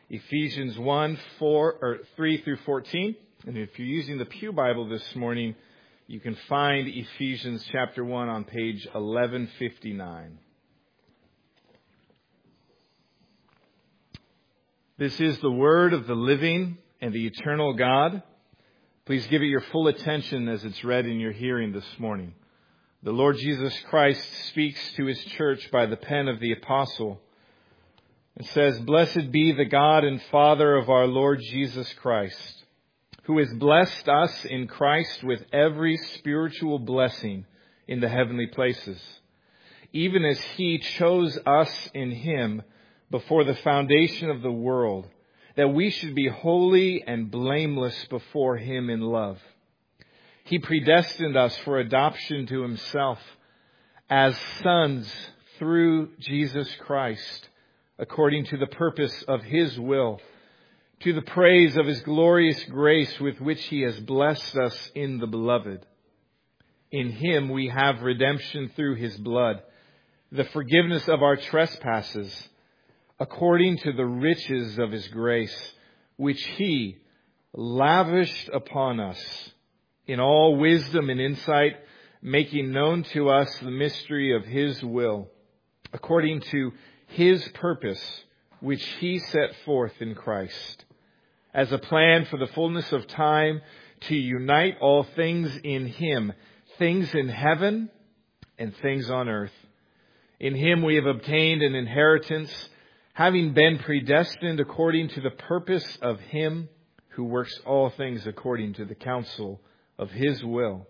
Ephesians 3 through 14. And if you're using the Pew Bible this morning, you can find Ephesians chapter 1 on page 1159. This is the word of the living and the eternal God. Please give it your full attention as it's read in your hearing this morning. The Lord Jesus Christ speaks to His church by the pen of the apostle. It says, "Blessed be the God and Father of our Lord Jesus Christ, who has blessed us in Christ with every spiritual blessing in the heavenly places, even as He chose us in Him before the foundation of the world, that we should be holy and blameless before Him in love. He predestined us for adoption to Himself as sons through Jesus Christ, according to the purpose of His will, to the praise of His glorious grace with which He has blessed us in the Beloved. In Him we have redemption through His blood, the forgiveness of our trespasses, according to the riches of His grace, which He lavished upon us in all wisdom and insight, making known to us the mystery of His will, according to His purpose, which He set forth in Christ, as a plan for the fullness of time, to unite all things in Him, things in heaven and things on earth. In Him we have obtained an inheritance, having been predestined according to the purpose of Him who works all things according to the counsel of His will,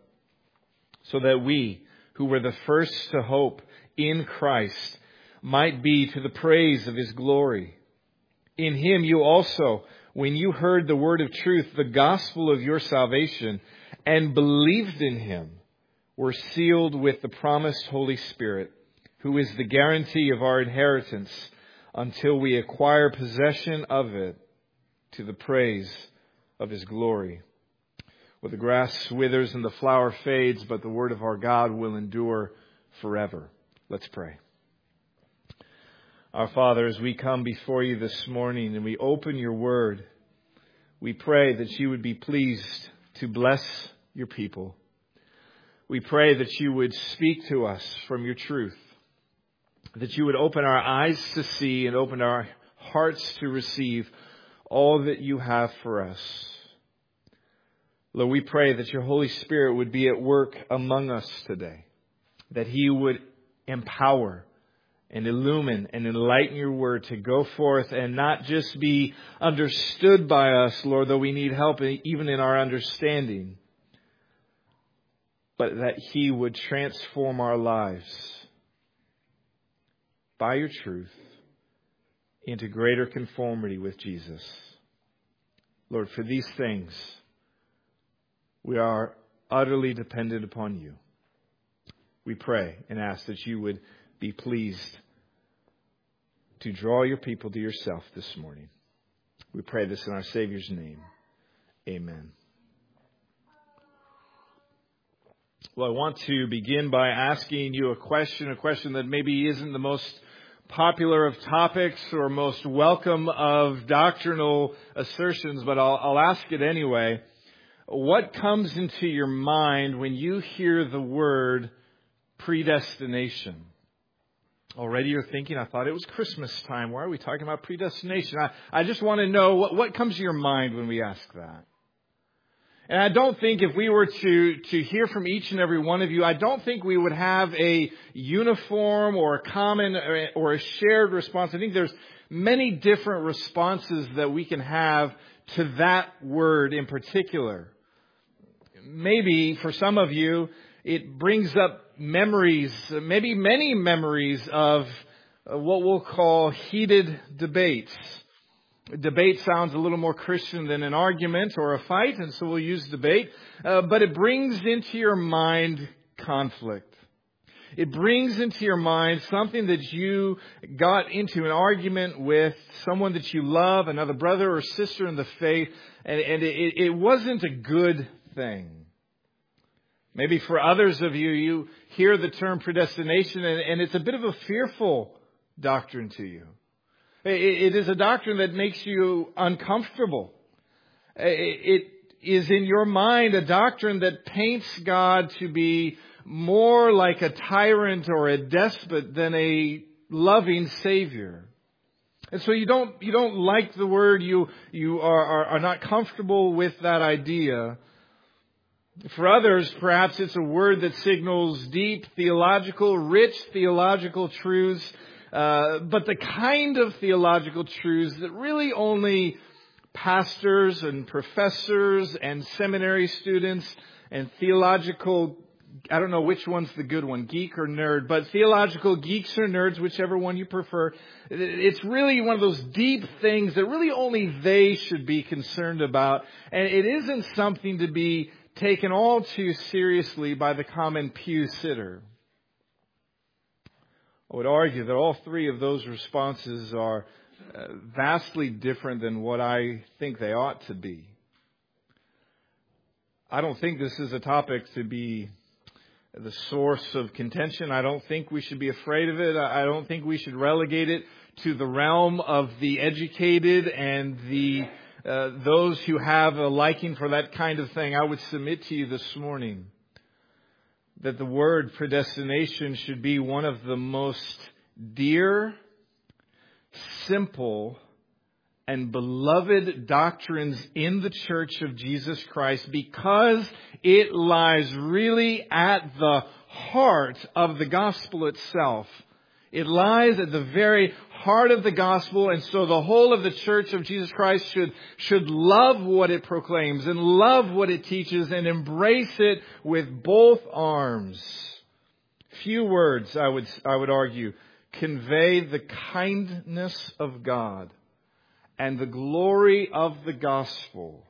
so that we, who were the first to hope in Christ, might be to the praise of His glory. In Him you also, when you heard the word of truth, the gospel of your salvation, and believed in Him, were sealed with the promised Holy Spirit, who is the guarantee of our inheritance until we acquire possession of it, to the praise of His glory. Well, the grass withers and the flower fades, but the word of our God will endure forever." Let's pray. Our Father, as we come before You this morning and we open Your word, we pray that You would be pleased to bless Your people. We pray that You would speak to us from Your truth, that You would open our eyes to see and open our hearts to receive all that You have for us. Lord, we pray that Your Holy Spirit would be at work among us today, that He would empower and illumine and enlighten Your word to go forth and not just be understood by us, Lord, though we need help even in our understanding, but that He would transform our lives by Your truth into greater conformity with Jesus. Lord, for these things, we are utterly dependent upon You. We pray and ask that You would be pleased to draw Your people to Yourself this morning. We pray this in our Savior's name. Amen. Well, I want to begin by asking you a question that maybe isn't the most popular of topics or most welcome of doctrinal assertions, but I'll ask it anyway. What comes into your mind when you hear the word predestination? Already you're thinking, I thought it was Christmas time. Why are we talking about predestination? I just want to know what comes to your mind when we ask that. And I don't think if we were to hear from each and every one of you, I don't think we would have a uniform or a common or a shared response. I think there's many different responses that we can have to that word in particular. Maybe for some of you, it brings up memories, maybe many memories of what we'll call heated debates. Debate sounds a little more Christian than an argument or a fight, and so we'll use debate. But it brings into your mind conflict. It brings into your mind something that you got into an argument with someone that you love, another brother or sister in the faith, and it wasn't a good thing. Maybe for others of you, you hear the term predestination, and it's a bit of a fearful doctrine to you. It is a doctrine that makes you uncomfortable. It is in your mind a doctrine that paints God to be more like a tyrant or a despot than a loving Savior. And so you don't like the word, you are not comfortable with that idea. For others, perhaps it's a word that signals deep theological, rich theological truths, but the kind of theological truths that really only pastors and professors and seminary students and theological, I don't know which one's the good one, geek or nerd, but theological geeks or nerds, whichever one you prefer. It's really one of those deep things that really only they should be concerned about. And it isn't something to be taken all too seriously by the common pew sitter. I would argue that all three of those responses are vastly different than what I think they ought to be. I don't think this is a topic to be the source of contention. I don't think we should be afraid of it. I don't think we should relegate it to the realm of the educated and the those who have a liking for that kind of thing. I would submit to you this morning that the word predestination should be one of the most dear, simple, and beloved doctrines in the Church of Jesus Christ, because it lies really at the heart of the gospel itself. It lies at the very heart of the gospel, and so the whole of the Church of Jesus Christ should love what it proclaims and love what it teaches and embrace it with both arms. Few words, I would argue, convey the kindness of God and the glory of the gospel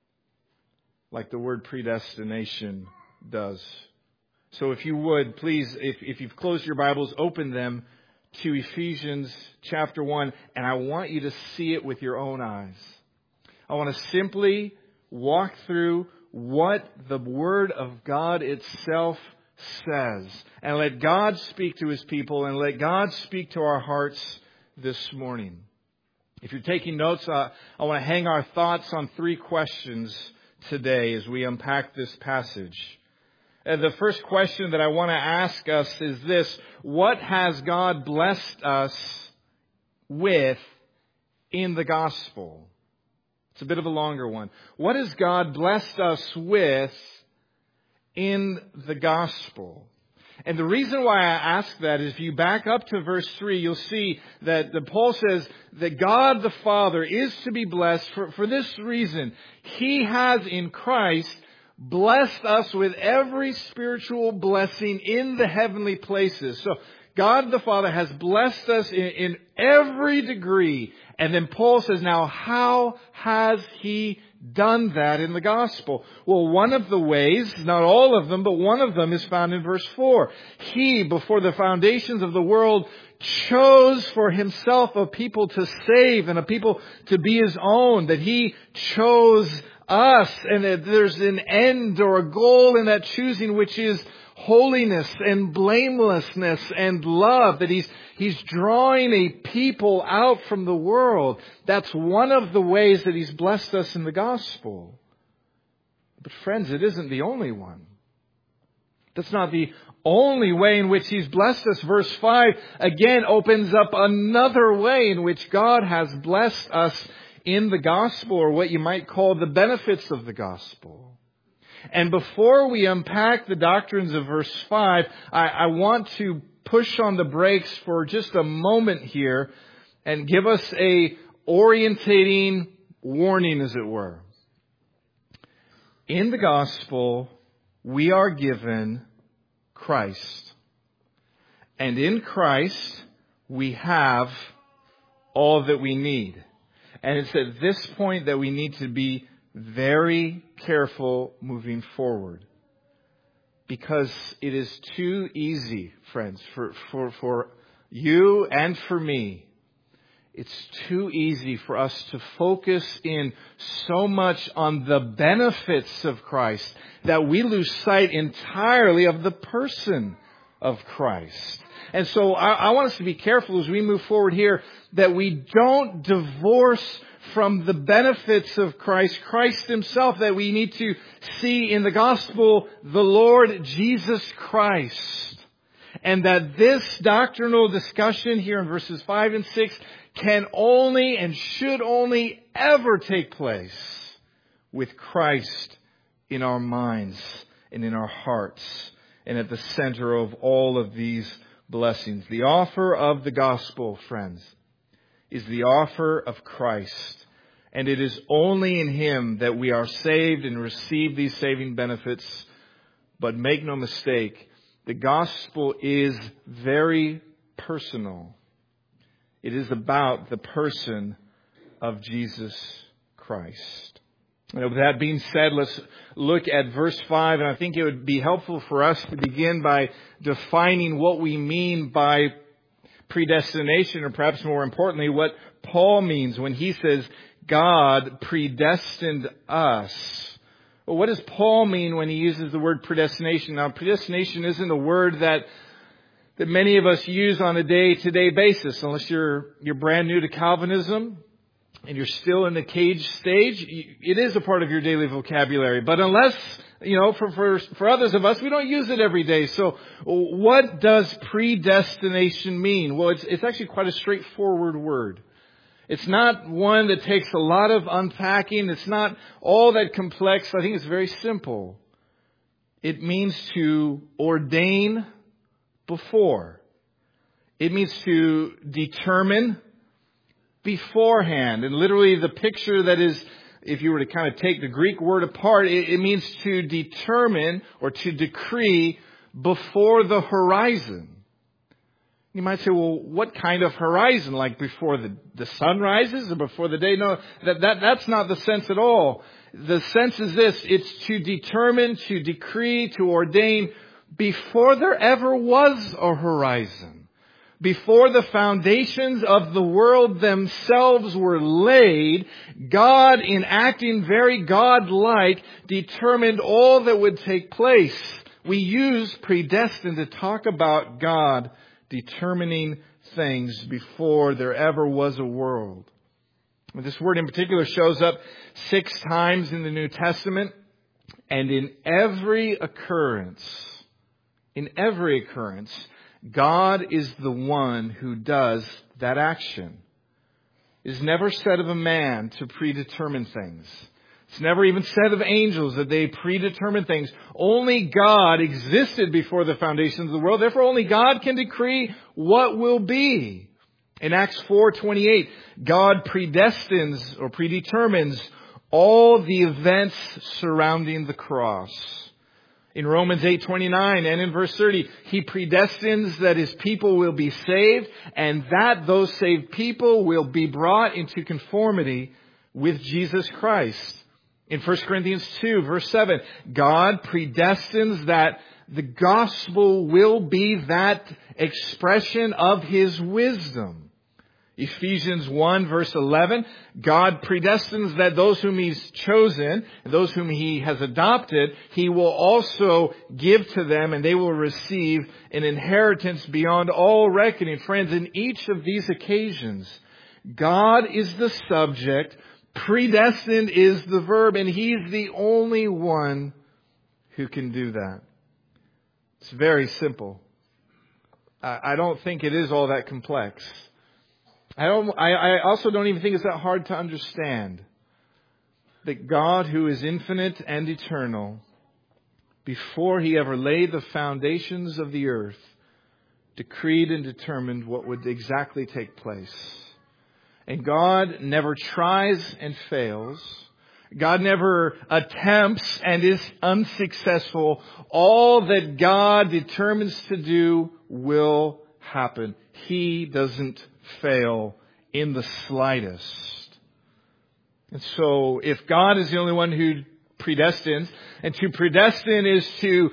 like the word predestination does. So if you would, please, if you've closed your Bibles, open them to Ephesians chapter 1, and I want you to see it with your own eyes. I want to simply walk through what the Word of God itself says, and let God speak to His people, and let God speak to our hearts this morning. If you're taking notes, I want to hang our thoughts on three questions today as we unpack this passage. The first question that I want to ask us is this: what has God blessed us with in the gospel? It's a bit of a longer one. What has God blessed us with in the gospel? And the reason why I ask that is if you back up to verse 3, you'll see that Paul says that God the Father is to be blessed for this reason. He has in Christ blessed us with every spiritual blessing in the heavenly places. So God the Father has blessed us in every degree. And then Paul says, now how has He done that in the gospel? Well, one of the ways, not all of them, but one of them is found in verse 4. He, before the foundations of the world, chose for Himself a people to save and a people to be His own, that He chose us, and that there's an end or a goal in that choosing, which is holiness and blamelessness and love, that He's drawing a people out from the world. That's one of the ways that He's blessed us in the gospel. But friends, it isn't the only one. That's not the only way in which He's blessed us. Verse 5 again opens up another way in which God has blessed us in the gospel, or what you might call the benefits of the gospel. And before we unpack the doctrines of verse 5, I want to push on the brakes for just a moment here and give us a orientating warning, as it were. In the gospel, we are given Christ. And in Christ, we have all that we need. And it's at this point that we need to be very careful moving forward. Because it is too easy, friends, for you and for me. It's too easy for us to focus in so much on the benefits of Christ that we lose sight entirely of the person of Christ. And so I want us to be careful as we move forward here that we don't divorce from the benefits of Christ Himself, that we need to see in the gospel the Lord Jesus Christ. And that this doctrinal discussion here in verses 5 and 6 can only and should only ever take place with Christ in our minds and in our hearts and at the center of all of these blessings. The offer of the gospel, friends, is the offer of Christ. And it is only in Him that we are saved and receive these saving benefits. But make no mistake, the gospel is very personal. It is about the person of Jesus Christ. And with that being said, let's look at verse 5. And I think it would be helpful for us to begin by defining what we mean by predestination, or perhaps more importantly, what Paul means when he says God predestined us. Well, what does Paul mean when he uses the word predestination? Now, predestination isn't a word that many of us use on a day-to-day basis, unless you're brand new to Calvinism and you're still in the cage stage. It is a part of your daily vocabulary. But unless, for others of us, we don't use it every day. So what does predestination mean? Well, it's actually quite a straightforward word. It's not one that takes a lot of unpacking. It's not all that complex. I think it's very simple. It means to ordain before. It means to determine beforehand. And literally the picture that is, if you were to kind of take the Greek word apart, it means to determine or to decree before the horizon. You might say, well, what kind of horizon? Like before the sun rises or before the day? No, that's not the sense at all. The sense is this: it's to determine, to decree, to ordain before there ever was a horizon. Before the foundations of the world themselves were laid, God, in acting very God-like, determined all that would take place. We use predestined to talk about God determining things before there ever was a world. This word in particular shows up 6 times in the New Testament, and in every occurrence, God is the one who does that action. It is never said of a man to predetermine things. It's never even said of angels that they predetermine things. Only God existed before the foundations of the world. Therefore, only God can decree what will be. In Acts 4:28, God predestines or predetermines all the events surrounding the cross. In Romans 8:29 and in verse 30, He predestines that His people will be saved, and that those saved people will be brought into conformity with Jesus Christ. In 1 Corinthians 2, verse 7, God predestines that the gospel will be that expression of His wisdom. Ephesians 1, verse 11, God predestines that those whom He's chosen, those whom He has adopted, He will also give to them, and they will receive an inheritance beyond all reckoning. Friends, in each of these occasions, God is the subject, predestined is the verb, and He's the only one who can do that. It's very simple. I don't think it is all that complex. I also don't even think it's that hard to understand that God, who is infinite and eternal, before He ever laid the foundations of the earth, decreed and determined what would exactly take place. And God never tries and fails. God never attempts and is unsuccessful. All that God determines to do will happen. He doesn't fail in the slightest. And so if God is the only one who predestines, and to predestine is to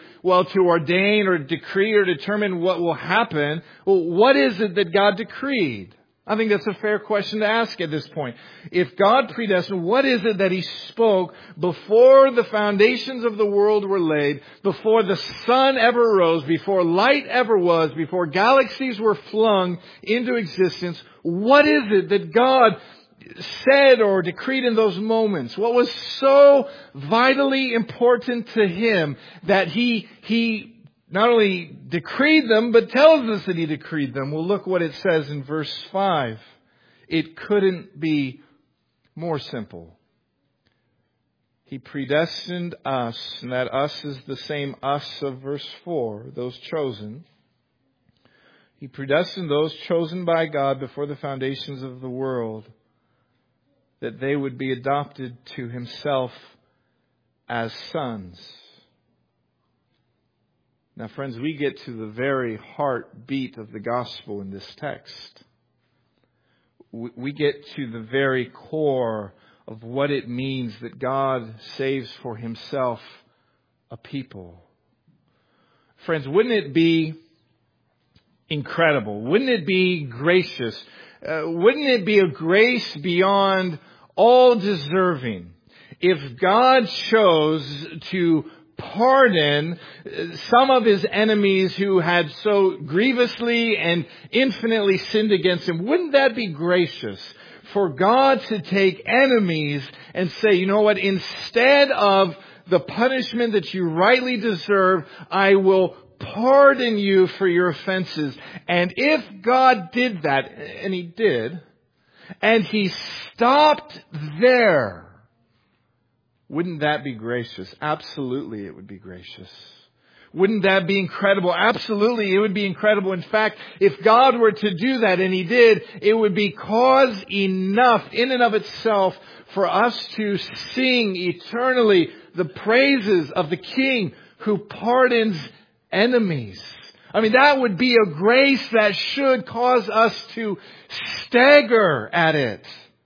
ordain or decree or determine what will happen, well, what is it that God decreed? I think that's a fair question to ask at this point. If God predestined, what is it that He spoke before the foundations of the world were laid, before the sun ever rose, before light ever was, before galaxies were flung into existence? What is it that God said or decreed in those moments? What was so vitally important to Him that He not only decreed them, but tells us that He decreed them? Well, look what it says in verse 5. It couldn't be more simple. He predestined us, and that us is the same us of verse 4, those chosen. He predestined those chosen by God before the foundations of the world, that they would be adopted to Himself as sons. Now, friends, we get to the very heartbeat of the gospel in this text. We get to the very core of what it means that God saves for Himself a people. Friends, wouldn't it be incredible? Wouldn't it be gracious? Wouldn't it be a grace beyond all deserving if God chose to pardon some of His enemies who had so grievously and infinitely sinned against Him? Wouldn't that be gracious for God to take enemies and say, you know what, instead of the punishment that you rightly deserve, I will pardon you for your offenses? And if God did that, and He did, and He stopped there, wouldn't that be gracious? Absolutely, it would be gracious. Wouldn't that be incredible? Absolutely, it would be incredible. In fact, if God were to do that, and He did, it would be cause enough in and of itself for us to sing eternally the praises of the King who pardons enemies. I mean, that would be a grace that should cause us to stagger at it.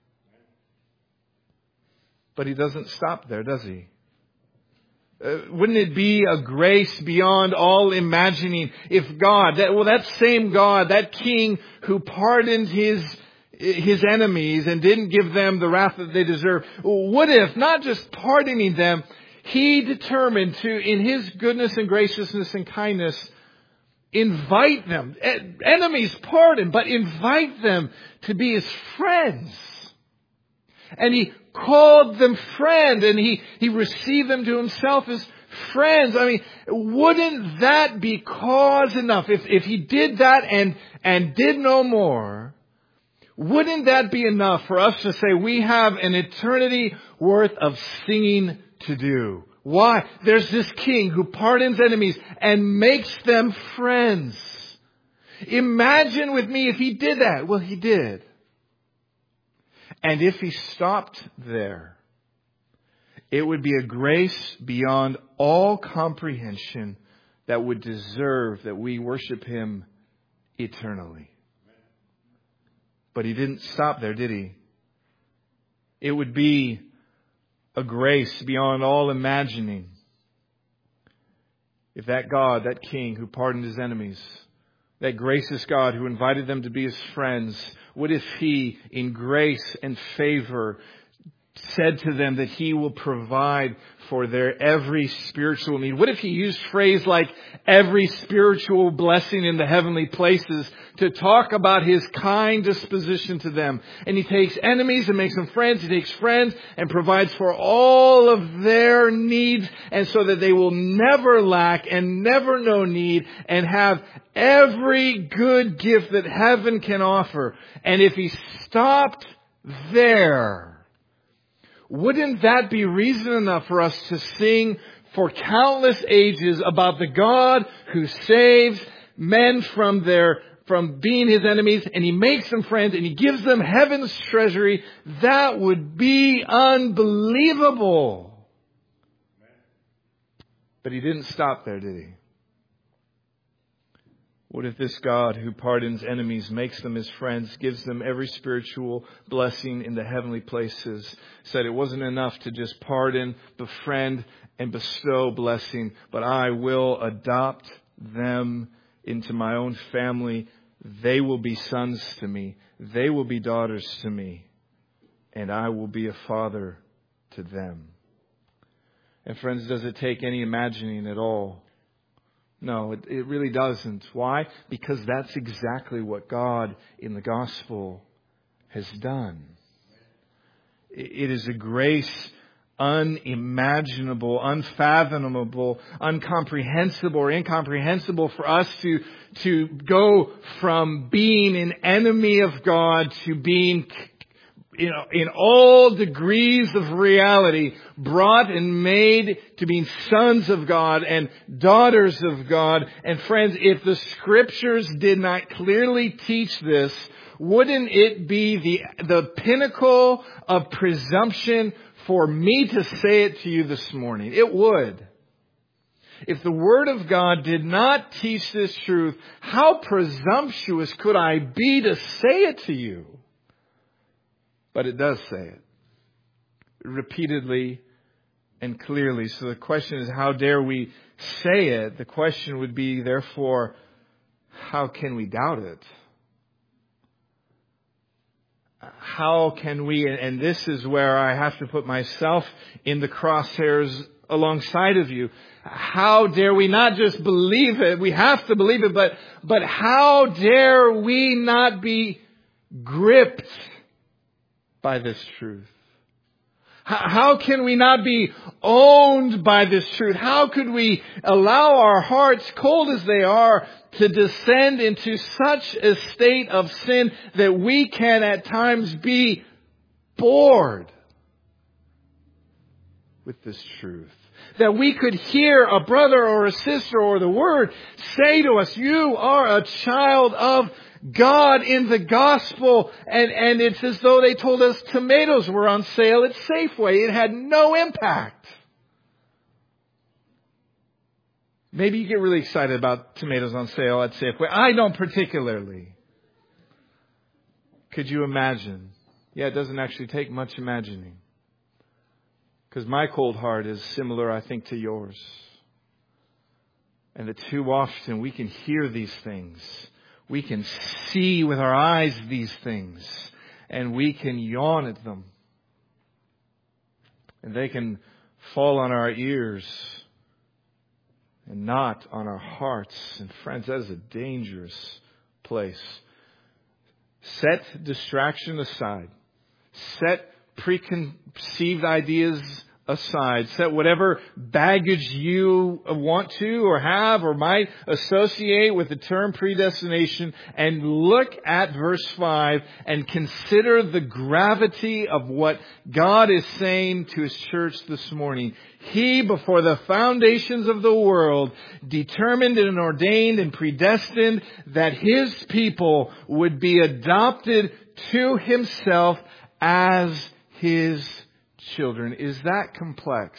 But He doesn't stop there, does He? Wouldn't it be a grace beyond all imagining if God, that same God, that King who pardoned His enemies and didn't give them the wrath that they deserve, what if, not just pardoning them, He determined to, in His goodness and graciousness and kindness, invite them, enemies pardon, but invite them to be His friends. And He called them friend, and He received them to Himself as friends. I mean, wouldn't that be cause enough? If He did that and did no more, wouldn't that be enough for us to say we have an eternity worth of singing to do? Why? There's this King who pardons enemies and makes them friends. Imagine with me if He did that. Well, He did. And if He stopped there, it would be a grace beyond all comprehension that would deserve that we worship Him eternally. But He didn't stop there, did He? It would be a grace beyond all imagining if that God, that King who pardoned His enemies, that gracious God who invited them to be His friends, what if He, in grace and favor, said to them that He will provide for their every spiritual need? What if He used phrase like every spiritual blessing in the heavenly places to talk about His kind disposition to them? And He takes enemies and makes them friends. He takes friends and provides for all of their needs, and so that they will never lack and never know need and have every good gift that heaven can offer. And if He stopped there, wouldn't that be reason enough for us to sing for countless ages about the God who saves men from being His enemies, and He makes them friends, and He gives them heaven's treasury? That would be unbelievable. But He didn't stop there, did He? What if this God who pardons enemies, makes them His friends, gives them every spiritual blessing in the heavenly places, said it wasn't enough to just pardon, befriend, and bestow blessing, but I will adopt them into my own family. They will be sons to me. they will be daughters to me, and I will be a father to them. And friends, does it take any imagining at all? No, it really doesn't. Why? Because that's exactly what God in the gospel has done. It is a grace unimaginable, unfathomable, incomprehensible or incomprehensible for us to go from being an enemy of God to being, in all degrees of reality, brought and made to being sons of God and daughters of God. And friends, if the Scriptures did not clearly teach this, wouldn't it be the pinnacle of presumption for me to say it to you this morning? It would. If the Word of God did not teach this truth, how presumptuous could I be to say it to you? But it does say it repeatedly and clearly. So the question is, how dare we say it? The question would be, therefore, how can we doubt it? How can we, and this is where I have to put myself in the crosshairs alongside of you. How dare we not just believe it? We have to believe it, but how dare we not be gripped by this truth? How can we not be owned by this truth? How could we allow our hearts, cold as they are, to descend into such a state of sin that we can at times be bored with this truth? That we could hear a brother or a sister or the Word say to us, you are a child of God in the gospel, and it's as though they told us tomatoes were on sale at Safeway. It had no impact. Maybe you get really excited about tomatoes on sale at Safeway. I don't particularly. Could you imagine? Yeah, it doesn't actually take much imagining. Because my cold heart is similar, I think, to yours. And that too often we can hear these things. We can see with our eyes these things, and we can yawn at them. And they can fall on our ears and not on our hearts. And friends, that is a dangerous place. Set distraction aside. Set preconceived ideas aside. Set whatever baggage you want to or have or might associate with the term predestination, and look at verse 5 and consider the gravity of what God is saying to His church this morning. He, before the foundations of the world, determined and ordained and predestined that His people would be adopted to Himself as His children. Is that complex?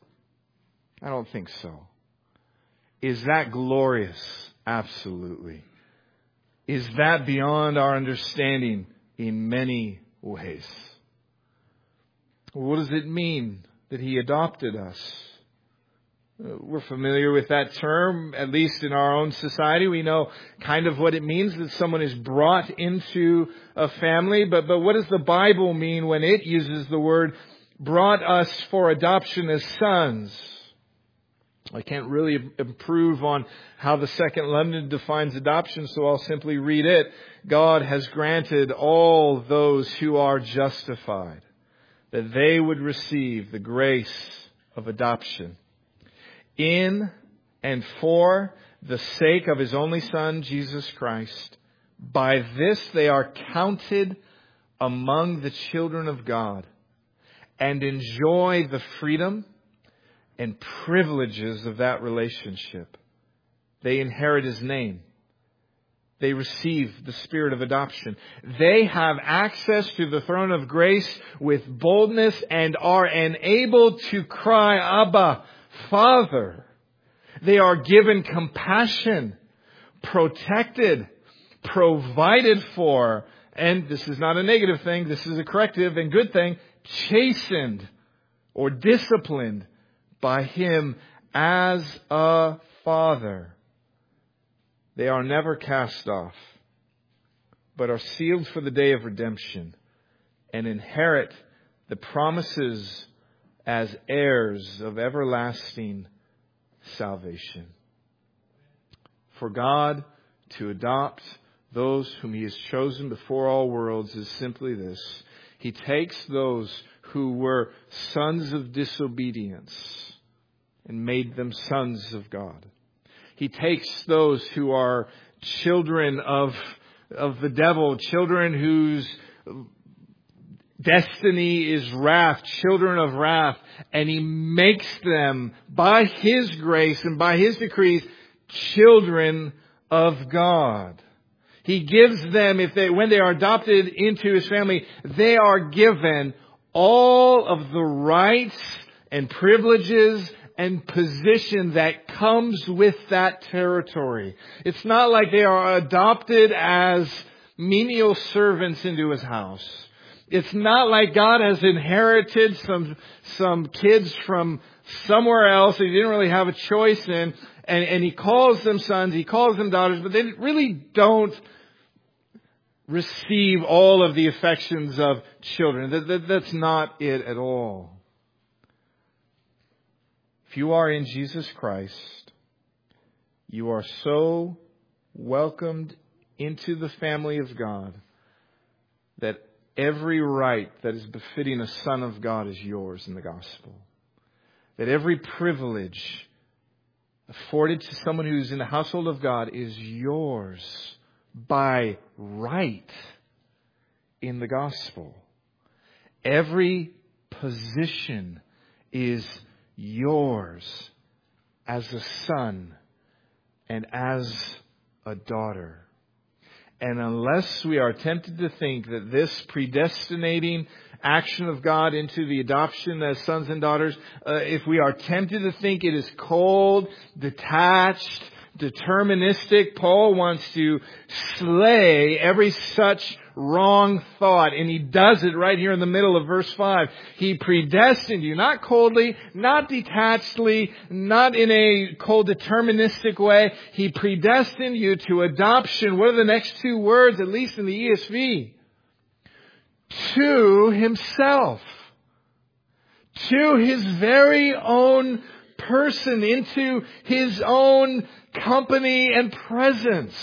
I don't think so. Is that glorious? Absolutely. Is that beyond our understanding? In many ways. What does it mean that He adopted us? We're familiar with that term, at least in our own society. We know kind of what it means that someone is brought into a family. But what does the Bible mean when it uses the word brought us for adoption as sons? I can't really improve on how the Second London defines adoption, so I'll simply read it. God has granted all those who are justified that they would receive the grace of adoption in and for the sake of His only Son, Jesus Christ. By this they are counted among the children of God and enjoy the freedom and privileges of that relationship. They inherit His name. They receive the spirit of adoption. They have access to the throne of grace with boldness and are enabled to cry, Abba, Father. They are given compassion, protected, provided for, and this is not a negative thing, this is a corrective and good thing, chastened or disciplined by Him as a Father. They are never cast off but are sealed for the day of redemption and inherit the promises as heirs of everlasting salvation. For God to adopt those whom He has chosen before all worlds is simply this. He takes those who were sons of disobedience and made them sons of God. He takes those who are children of the devil, children whose destiny is wrath, children of wrath, and He makes them, by His grace and by His decrees, children of God. He gives them, when they are adopted into His family, they are given all of the rights and privileges and position that comes with that territory. It's not like they are adopted as menial servants into His house. It's not like God has inherited some kids from somewhere else that He didn't really have a choice in, and He calls them sons, He calls them daughters, but they really don't receive all of the affections of children. That's not it at all. If you are in Jesus Christ, you are so welcomed into the family of God that every right that is befitting a son of God is yours in the gospel. That every privilege afforded to someone who's in the household of God is yours by right in the gospel. Every position is yours as a son and as a daughter. And unless we are tempted to think that this predestinating action of God into the adoption as sons and daughters, if we are tempted to think it is cold, detached, deterministic, Paul wants to slay every such wrong thought. And he does it right here in the middle of verse 5. He predestined you, not coldly, not detachedly, not in a cold deterministic way. He predestined you to adoption. What are the next two words, at least in the ESV? To Himself. To His very own person, into His own company and presence.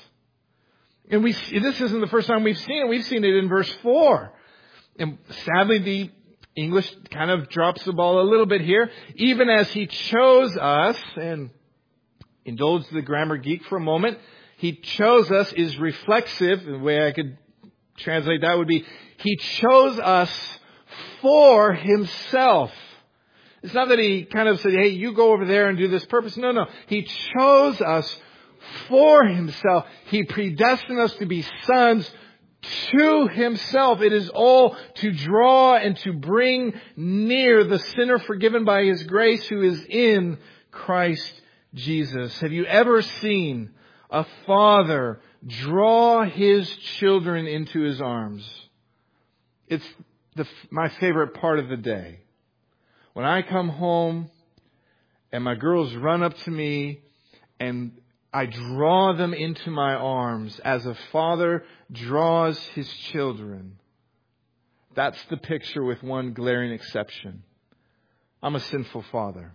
And this isn't the first time we've seen it. We've seen it in verse 4. And sadly, the English kind of drops the ball a little bit here. Even as He chose us, and indulge the grammar geek for a moment, He chose us is reflexive. The way I could translate that would be, He chose us for Himself. It's not that He kind of said, hey, you go over there and do this purpose. No. He chose us for Himself. He predestined us to be sons to Himself. It is all to draw and to bring near the sinner forgiven by His grace who is in Christ Jesus. Have you ever seen a father draw his children into his arms? It's my favorite part of the day. When I come home and my girls run up to me and I draw them into my arms as a father draws his children. That's the picture with one glaring exception. I'm a sinful father.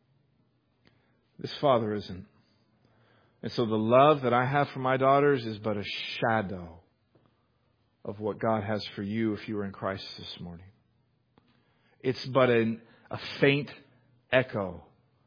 This father isn't. And so the love that I have for my daughters is but a shadow of what God has for you if you are in Christ this morning. It's but a faint echo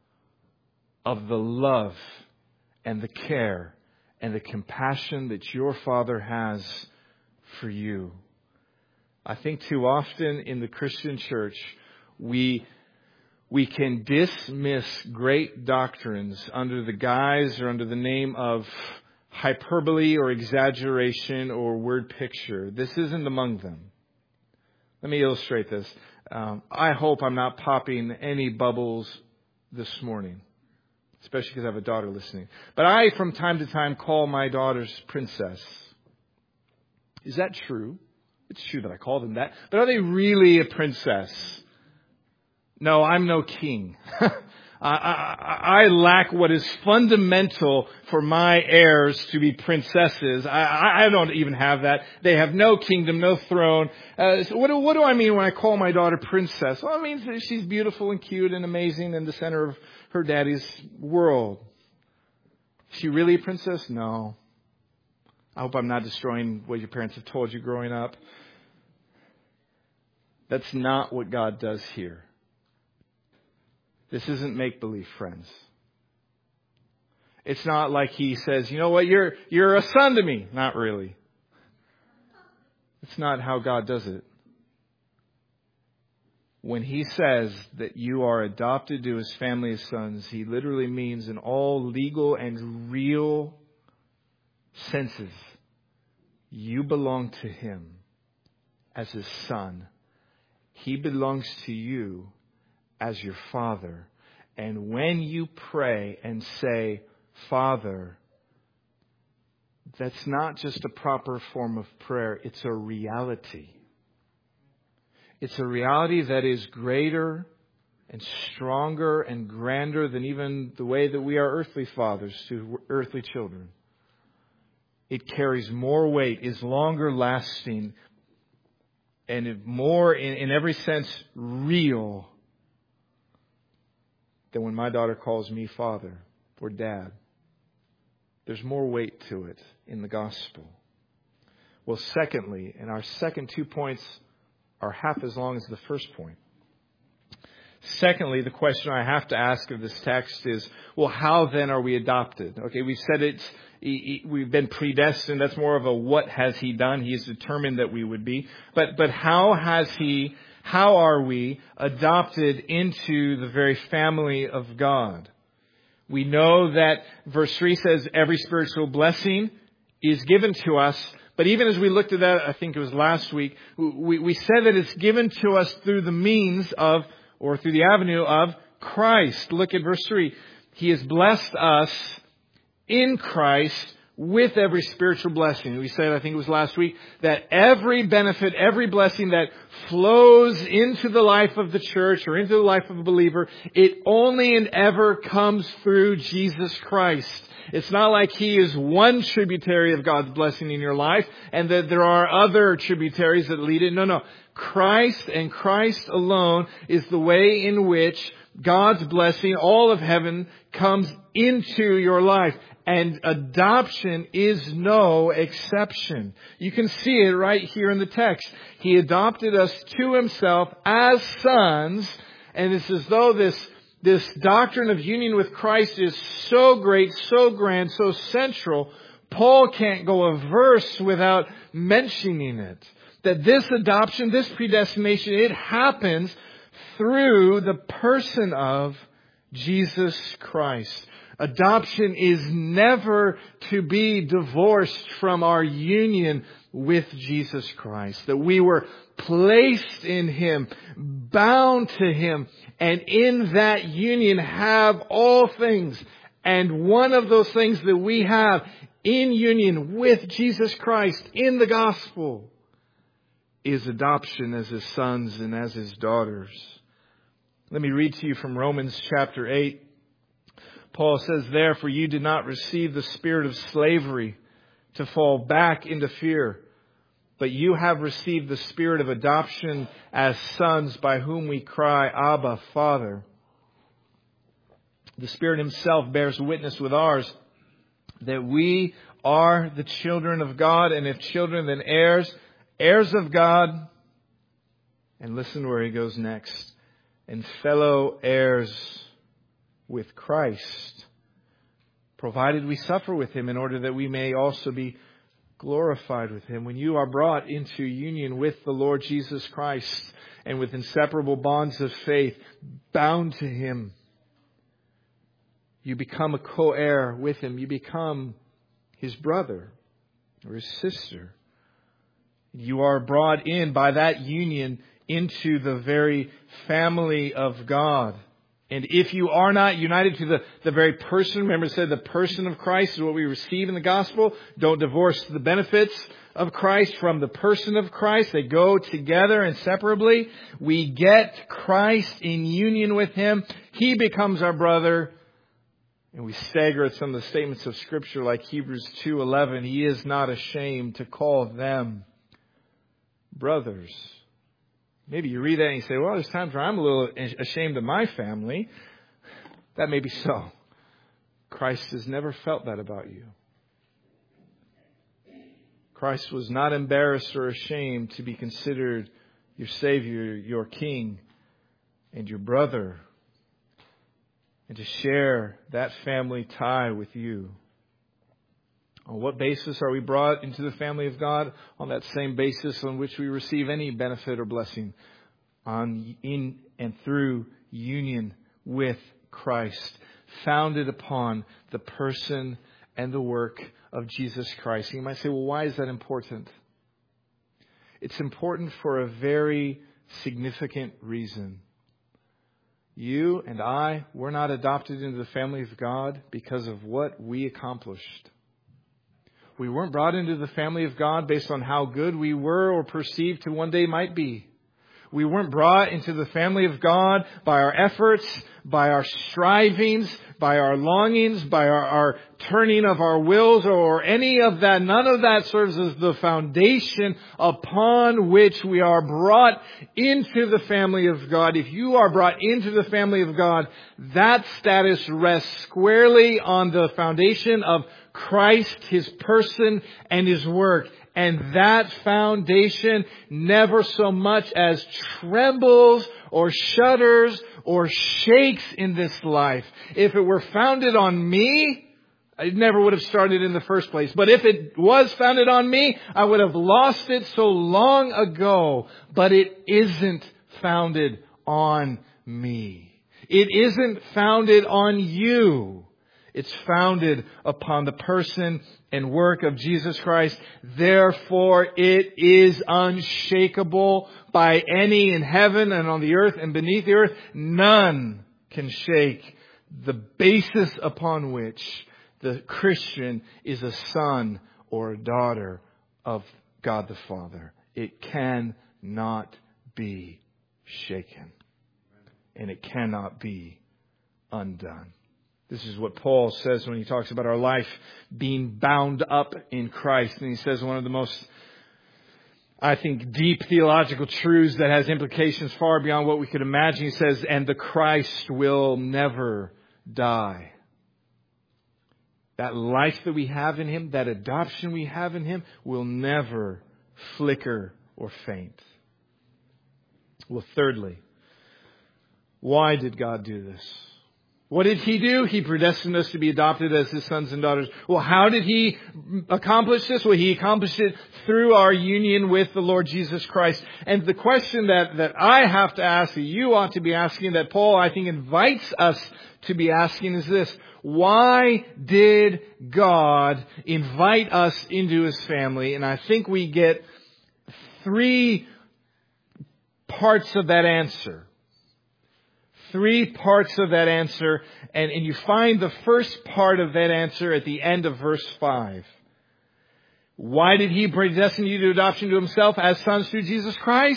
of the love and the care and the compassion that your Father has for you. I think too often in the Christian church, we can dismiss great doctrines under the guise or under the name of hyperbole or exaggeration or word picture. This isn't among them. Let me illustrate this. I hope I'm not popping any bubbles this morning, especially because I have a daughter listening. But I, from time to time, call my daughters princess. Is that true? It's true that I call them that. But are they really a princess? No, I'm no king. I lack what is fundamental for my heirs to be princesses. I don't even have that. They have no kingdom, no throne. So what do I mean when I call my daughter princess? Well, it means that she's beautiful and cute and amazing in the center of her daddy's world. Is she really a princess? No. I hope I'm not destroying what your parents have told you growing up. That's not what God does here. This isn't make-believe, friends. It's not like He says, you know what, you're a son to me. Not really. It's not how God does it. When He says that you are adopted to His family of sons, He literally means in all legal and real senses, you belong to Him as His son. He belongs to you as your Father. And when you pray and say, Father, that's not just a proper form of prayer. It's a reality. It's a reality that is greater and stronger and grander than even the way that we are earthly fathers to earthly children. It carries more weight, is longer lasting, and more, in every sense, real than when my daughter calls me Father or Dad. There's more weight to it in the gospel. Well, secondly, and our second 2 points are half as long as the first point. Secondly, the question I have to ask of this text is, well, how then are we adopted? Okay, we said we've been predestined. That's more of a what has He done? He has determined that we would be. But how are we adopted into the very family of God? We know that verse 3 says every spiritual blessing is given to us. But even as we looked at that, I think it was last week, we said that it's given to us through the means of, or through the avenue of Christ. Look at verse 3. He has blessed us in Christ with every spiritual blessing. We said, I think it was last week, that every benefit, every blessing that flows into the life of the church or into the life of a believer, it only and ever comes through Jesus Christ. It's not like He is one tributary of God's blessing in your life and that there are other tributaries that lead it. No. Christ and Christ alone is the way in which God's blessing, all of heaven, comes into your life. And adoption is no exception. You can see it right here in the text. He adopted us to Himself as sons. And it's as though this doctrine of union with Christ is so great, so grand, so central, Paul can't go a verse without mentioning it. That this adoption, this predestination, it happens through the person of Jesus Christ. Adoption is never to be divorced from our union with Jesus Christ. That we were placed in Him, bound to Him, and in that union have all things. And one of those things that we have in union with Jesus Christ in the gospel is adoption as His sons and as His daughters. Let me read to you from Romans chapter 8. Paul says, therefore you did not receive the spirit of slavery to fall back into fear, but you have received the spirit of adoption as sons, by whom we cry, Abba, Father. The Spirit Himself bears witness with ours that we are the children of God, and if children, then heirs, heirs of God. And listen where he goes next. And fellow heirs with Christ, provided we suffer with Him in order that we may also be glorified with Him. When you are brought into union with the Lord Jesus Christ and with inseparable bonds of faith, bound to Him, you become a co-heir with Him. You become His brother or His sister. You are brought in by that union into the very family of God. And if you are not united to the very person, remember it said the person of Christ is what we receive in the gospel. Don't divorce the benefits of Christ from the person of Christ. They go together inseparably. We get Christ in union with Him. He becomes our brother. And we stagger at some of the statements of Scripture like Hebrews 2:11. He is not ashamed to call them brothers. Maybe you read that and you say, well, there's times where I'm a little ashamed of my family. That may be so. Christ has never felt that about you. Christ was not embarrassed or ashamed to be considered your Savior, your King, and your brother, and to share that family tie with you. On what basis are we brought into the family of God? On that same basis on which we receive any benefit or blessing, in and through union with Christ, founded upon the person and the work of Jesus Christ. And you might say, well, why is that important? It's important for a very significant reason. You and I were not adopted into the family of God because of what we accomplished. We weren't brought into the family of God based on how good we were or perceived to one day might be. We weren't brought into the family of God by our efforts, by our strivings, by our longings, by our turning of our wills or any of that. None of that serves as the foundation upon which we are brought into the family of God. If you are brought into the family of God, that status rests squarely on the foundation of Christ, His person, and His work. And that foundation never so much as trembles or shudders or shakes in this life. If it were founded on me, it never would have started in the first place. But if it was founded on me, I would have lost it so long ago. But it isn't founded on me. It isn't founded on you. It's founded upon the person and work of Jesus Christ. Therefore, it is unshakable by any in heaven and on the earth and beneath the earth. None can shake the basis upon which the Christian is a son or a daughter of God the Father. It cannot be shaken. And it cannot be undone. This is what Paul says when he talks about our life being bound up in Christ. And he says one of the most, I think, deep theological truths that has implications far beyond what we could imagine. He says, and the Christ will never die. That life that we have in Him, that adoption we have in Him, will never flicker or faint. Well, thirdly, why did God do this? What did He do? He predestined us to be adopted as His sons and daughters. Well, how did He accomplish this? Well, He accomplished it through our union with the Lord Jesus Christ. And the question that I have to ask, that you ought to be asking, that Paul, I think, invites us to be asking is this: why did God invite us into His family? And I think we get three parts of that answer. Three parts of that answer, and you find the first part of that answer at the end of verse 5. Why did He predestine you to adoption to Himself as sons through Jesus Christ?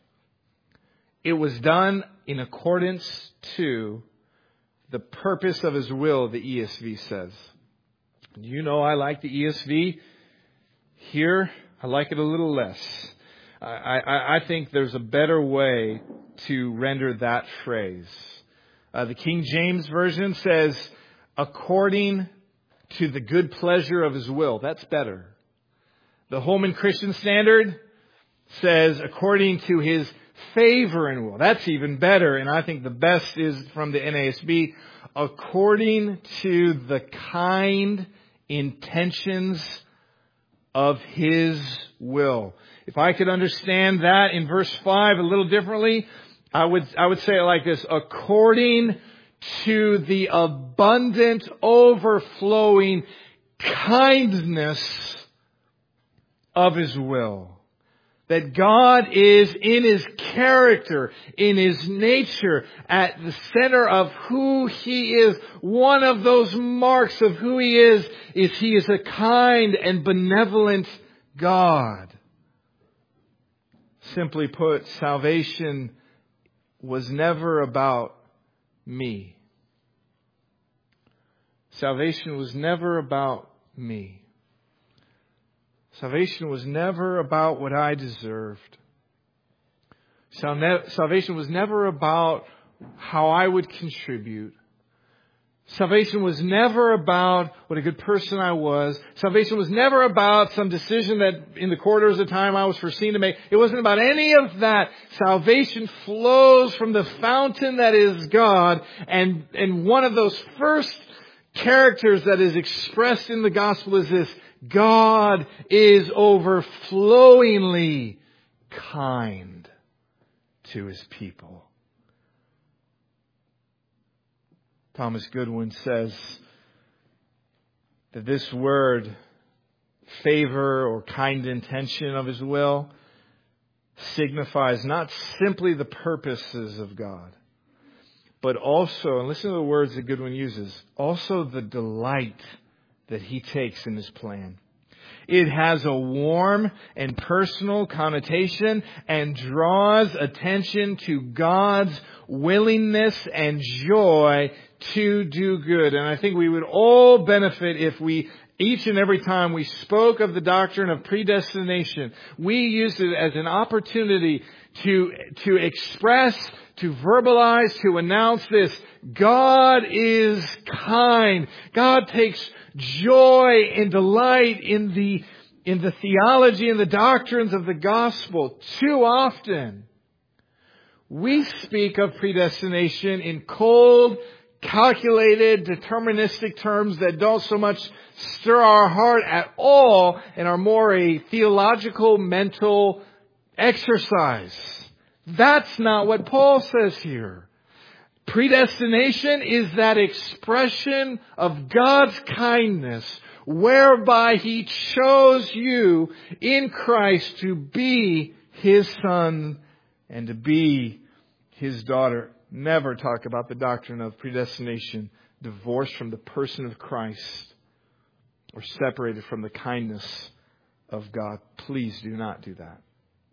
It was done in accordance to the purpose of His will, the ESV says. You know I like the ESV. Here, I like it a little less. I think there's a better way to render that phrase. The King James Version says, according to the good pleasure of His will. That's better. The Holman Christian Standard says, according to His favor and will. That's even better. And I think the best is from the NASB, according to the kind intentions of His will. If I could understand that in verse 5 a little differently, I would say it like this: according to the abundant, overflowing kindness of His will. That God is in His character, in His nature, at the center of who He is. One of those marks of who He is He is a kind and benevolent God. Simply put, salvation was never about me. Salvation was never about me. Salvation was never about what I deserved. Salvation was never about how I would contribute. Salvation was never about what a good person I was. Salvation was never about some decision that in the corridors of time I was foreseen to make. It wasn't about any of that. Salvation flows from the fountain that is God. And one of those first characters that is expressed in the gospel is this: God is overflowingly kind to His people. Thomas Goodwin says that this word, favor or kind intention of His will, signifies not simply the purposes of God, but also, and listen to the words that Goodwin uses, also the delight that He takes in His plan. It has a warm and personal connotation and draws attention to God's willingness and joy to do good. And I think we would all benefit if each and every time we spoke of the doctrine of predestination, we used it as an opportunity to express, to verbalize, to announce this: God is kind. God takes joy and delight in the theology and the doctrines of the gospel. Too often, we speak of predestination in cold, calculated, deterministic terms that don't so much stir our heart at all and are more a theological, mental exercise. That's not what Paul says here. Predestination is that expression of God's kindness whereby He chose you in Christ to be His son and to be His daughter. Never talk about the doctrine of predestination divorced from the person of Christ or separated from the kindness of God. Please do not do that.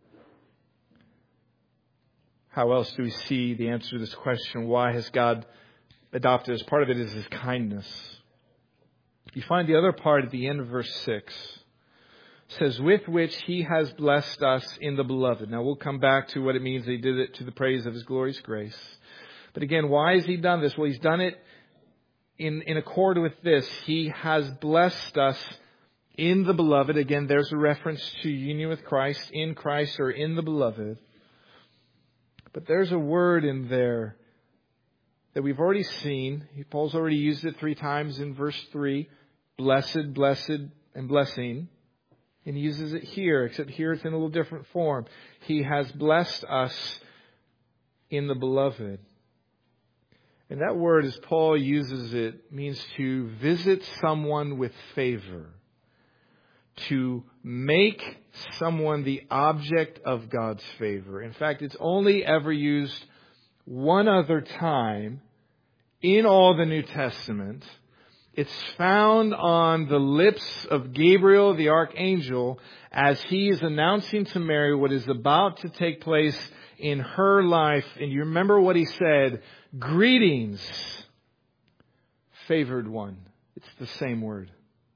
How else do we see the answer to this question? Why has God adopted us? Part of it is His kindness. You find the other part at the end of verse 6. It says, with which He has blessed us in the beloved. Now we'll come back to what it means that He did it to the praise of His glorious grace. But again, why has He done this? Well, He's done it in accord with this. He has blessed us in the beloved. Again, there's a reference to union with Christ, in Christ, or in the beloved. But there's a word in there that we've already seen. Paul's already used it 3 times in verse 3. Blessed, blessed, and blessing. And he uses it here, except here it's in a little different form. He has blessed us in the beloved. And that word, as Paul uses it, means to visit someone with favor. To make someone the object of God's favor. In fact, it's only ever used one other time in all the New Testament. It's found on the lips of Gabriel, the archangel, as he is announcing to Mary what is about to take place in her life. And you remember what he said: greetings, favored one. It's the same word.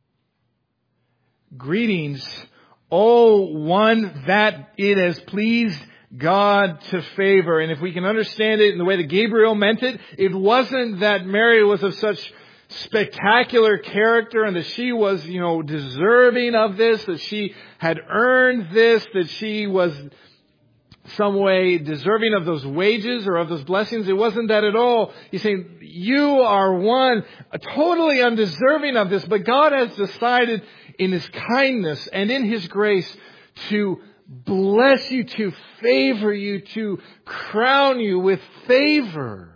Greetings, O one that it has pleased God to favor. And if we can understand it in the way that Gabriel meant it, it wasn't that Mary was of such spectacular character and that she was, deserving of this, that she had earned this, that she was some way deserving of those wages or of those blessings. It wasn't that at all. He's saying, you are one totally undeserving of this, but God has decided in His kindness and in His grace to bless you, to favor you, to crown you with favor.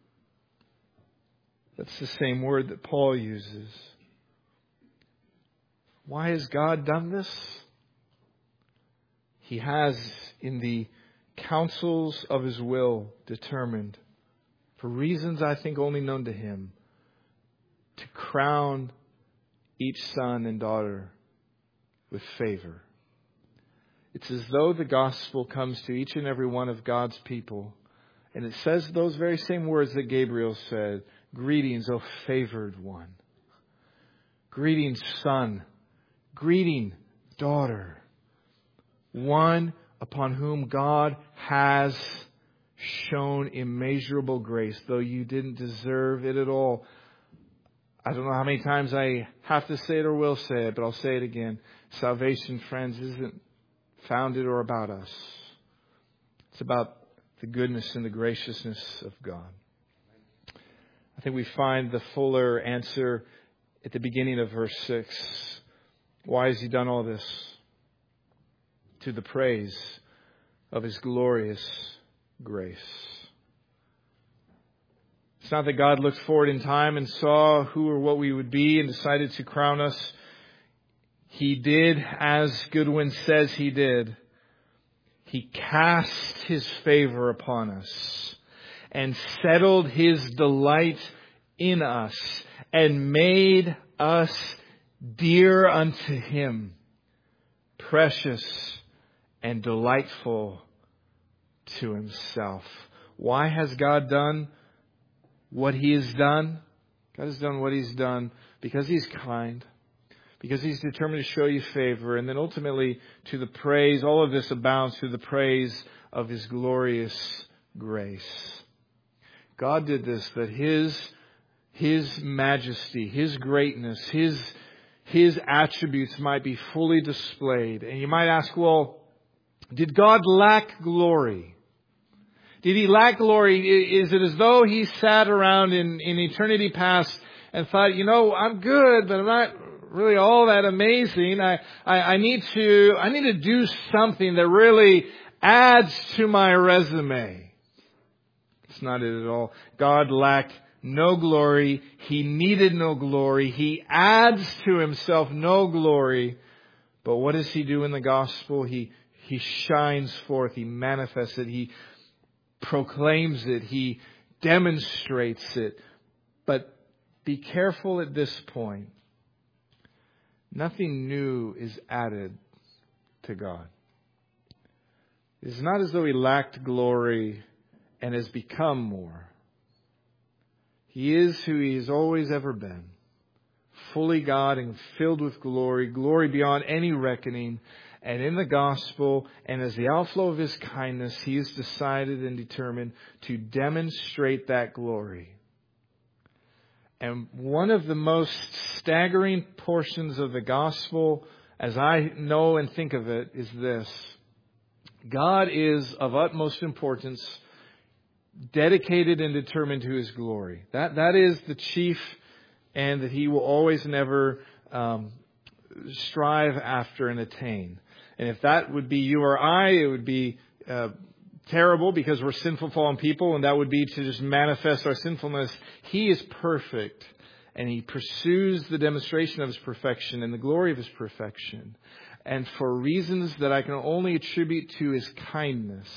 That's the same word that Paul uses. Why has God done this? He has in the counsels of His will determined, for reasons I think only known to Him, to crown each son and daughter with favor. It's as though the gospel comes to each and every one of God's people, and it says those very same words that Gabriel said. Greetings, O favored one. Greetings, son. Greeting, daughter. One upon whom God has shown immeasurable grace, though you didn't deserve it at all. I don't know how many times I have to say it or will say it, but I'll say it again. Salvation, friends, isn't founded or about us. It's about the goodness and the graciousness of God. I think we find the fuller answer at the beginning of verse 6. Why has He done all this? To the praise of His glorious grace. It's not that God looked forward in time and saw who or what we would be and decided to crown us. He did as Goodwin says He did. He cast His favor upon us and settled His delight in us and made us dear unto Him, precious and delightful to Himself. Why has God done what He has done? God has done what He's done because He's kind, because He's determined to show you favor, and then ultimately to the praise, all of this abounds to the praise of His glorious grace. God did this that His majesty, His greatness, His attributes might be fully displayed. And you might ask, well, did God lack glory? Did He lack glory? Is it as though He sat around in eternity past and thought, I'm good, but I'm not really all that amazing. I need to do something that really adds to my resume. It's not it at all. God lacked no glory. He needed no glory. He adds to Himself no glory. But what does He do in the gospel? He shines forth. He manifests it. He proclaims it. He demonstrates it. But be careful at this point. Nothing new is added to God. It's not as though He lacked glory and has become more. He is who He has always ever been. Fully God and filled with glory. Glory beyond any reckoning. And in the gospel, and as the outflow of His kindness, He has decided and determined to demonstrate that glory. And one of the most staggering portions of the gospel, as I know and think of it, is this. God is of utmost importance, dedicated and determined to His glory. That is the chief, and that He will always never strive after and attain. And if that would be you or I, it would be terrible because we're sinful, fallen people, and that would be to just manifest our sinfulness. He is perfect, and He pursues the demonstration of His perfection and the glory of His perfection. And for reasons that I can only attribute to His kindness,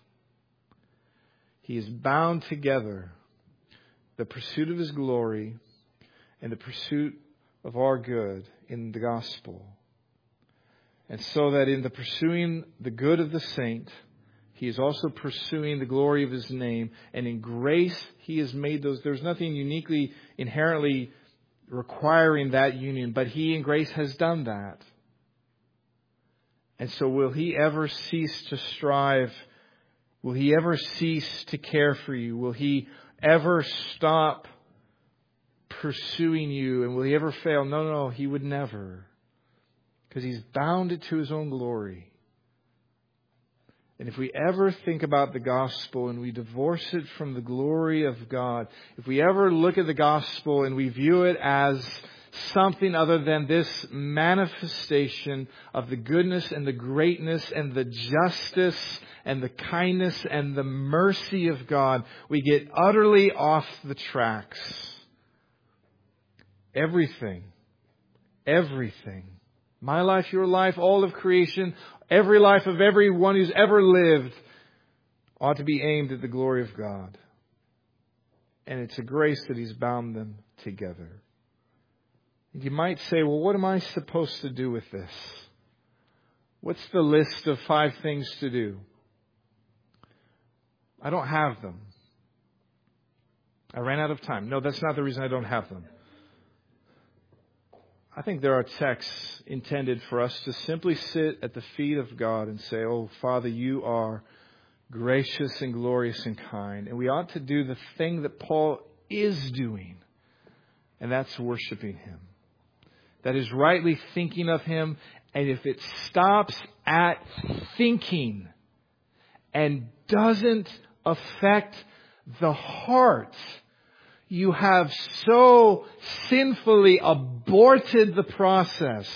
He is bound together the pursuit of His glory and the pursuit of our good in the gospel. And so that in the pursuing the good of the saint, He is also pursuing the glory of His name. And in grace, He has made those. There's nothing uniquely, inherently requiring that union. But He in grace has done that. And so will He ever cease to strive? Will He ever cease to care for you? Will He ever stop pursuing you? And will He ever fail? No, He would never. Because He's bounded to His own glory. And if we ever think about the gospel and we divorce it from the glory of God, if we ever look at the gospel and we view it as something other than this manifestation of the goodness and the greatness and the justice and the kindness and the mercy of God, we get utterly off the tracks. Everything My life, your life, all of creation, every life of everyone who's ever lived ought to be aimed at the glory of God. And it's a grace that He's bound them together. And you might say, well, what am I supposed to do with this? What's the list of 5 things to do? I don't have them. I ran out of time. No, that's not the reason I don't have them. I think there are texts intended for us to simply sit at the feet of God and say, oh, Father, you are gracious and glorious and kind. And we ought to do the thing that Paul is doing, and that's worshiping Him. That is rightly thinking of Him. And if it stops at thinking and doesn't affect the heart, you have so sinfully aborted the process.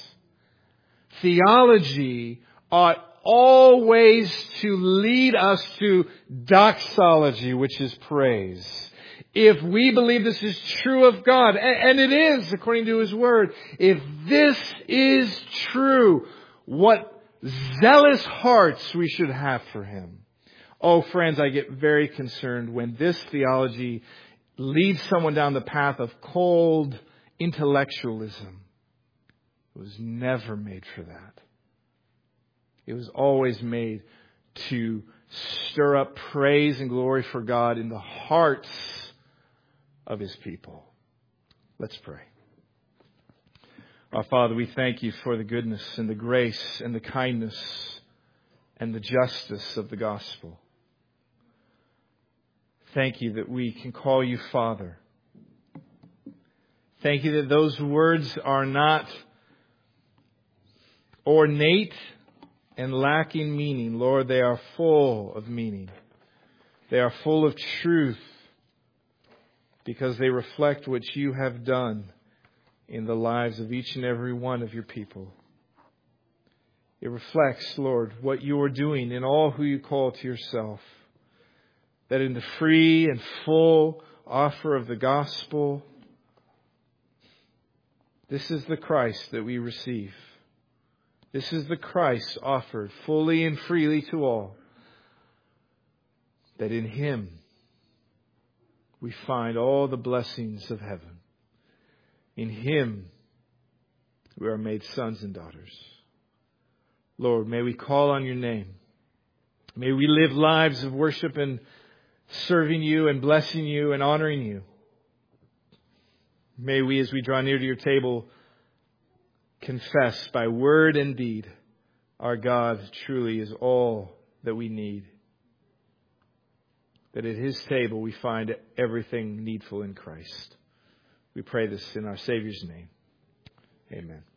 Theology ought always to lead us to doxology, which is praise. If we believe this is true of God, and it is according to His Word, if this is true, what zealous hearts we should have for Him. Oh, friends, I get very concerned when this theology leads someone down the path of cold intellectualism. It was never made for that. It was always made to stir up praise and glory for God in the hearts of His people. Let's pray. Our Father, we thank You for the goodness and the grace and the kindness and the justice of the gospel. Thank You that we can call You Father. Thank You that those words are not ornate and lacking meaning. Lord, they are full of meaning. They are full of truth because they reflect what You have done in the lives of each and every one of Your people. It reflects, Lord, what You are doing in all who You call to Yourself. That in the free and full offer of the gospel, this is the Christ that we receive. This is the Christ offered fully and freely to all. That in Him we find all the blessings of heaven. In Him we are made sons and daughters. Lord, may we call on Your name. May we live lives of worship and serving You and blessing You and honoring You. May we, as we draw near to Your table, confess by word and deed, our God truly is all that we need. That at His table we find everything needful in Christ. We pray this in our Savior's name. Amen.